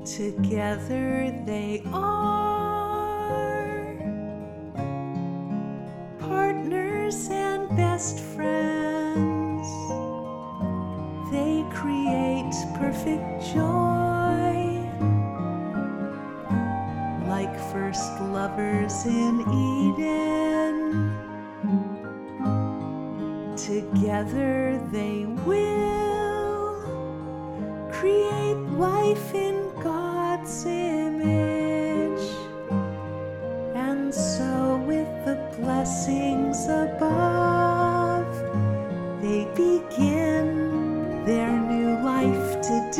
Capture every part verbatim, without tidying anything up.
Together they are partners and best friends. They create perfect joy, like first lovers in Eden. Together they will create life in God's image, and so with the blessings above, they begin their new life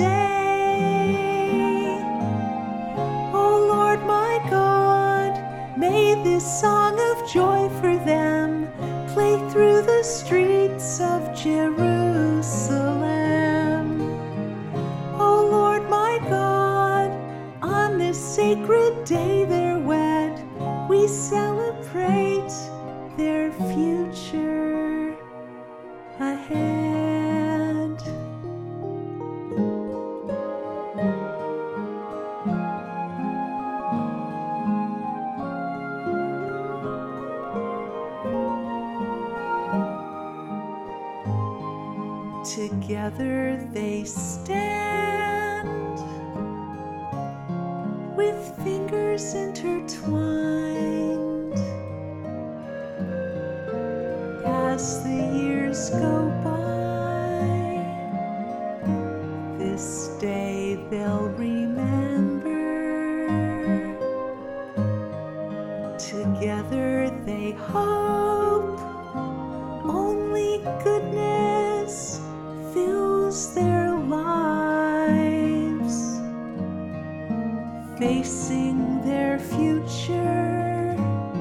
today. Oh Lord my God, may this song of joy for them play through the streets of Jerusalem. Oh Lord my God, on this sacred day they're wed, we celebrate their future ahead. Together they stand, with fingers intertwined. As the years go by, this day they'll remember. Together they hope only goodness fills their lives, facing their future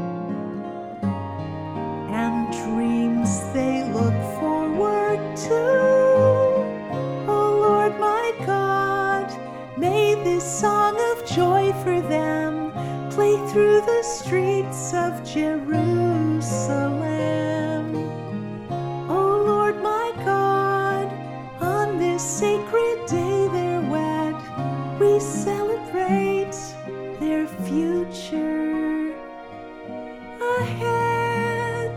and dreams they look forward to. Oh Lord my God, may this song of joy for them play through the streets of Jerusalem. Oh Lord my God, on this sacred day they're wed, we celebrate their future ahead.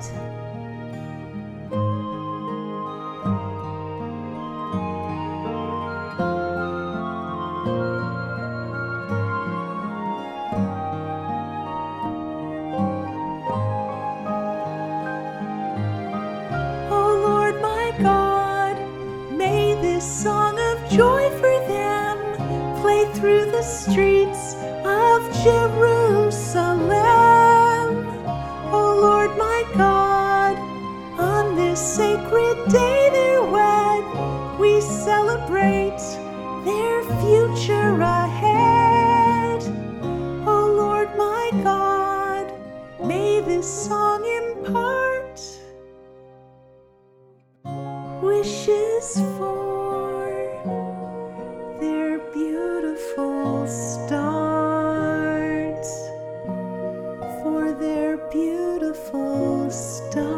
Oh Lord my God, may this song of joy for them play through the streets of Jerusalem. Oh Lord my God, on this sacred day they're wed, we celebrate their future ahead. Oh Lord my God, may this song impart wishes for their beautiful start, for their beautiful start.